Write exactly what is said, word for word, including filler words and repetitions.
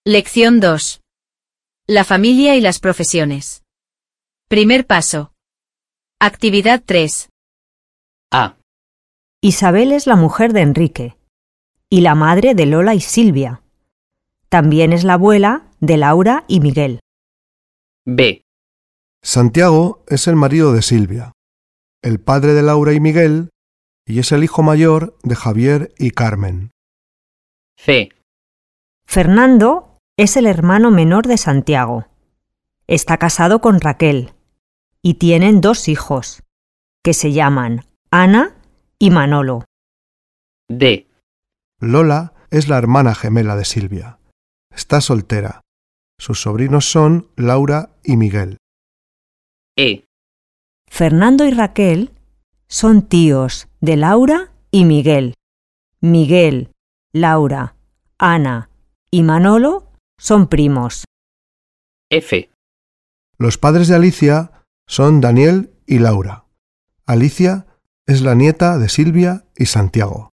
Lección dos. La familia y las profesiones. Primer paso. Actividad tres. A. Isabel es la mujer de Enrique y la madre de Lola y Silvia. También es la abuela de Laura y Miguel. B. Santiago es el marido de Silvia, el padre de Laura y Miguel, y es el hijo mayor de Javier y Carmen. C. Fernando es el hermano menor de Santiago. Está casado con Raquel y tienen dos hijos, que se llaman Ana y Manolo. D. Lola es la hermana gemela de Silvia. Está soltera. Sus sobrinos son Laura y Miguel. E. Fernando y Raquel son tíos de Laura y Miguel. Miguel, Laura, Ana y Manolo son primos. F. Los padres de Alicia son Daniel y Laura. Alicia es la nieta de Silvia y Santiago.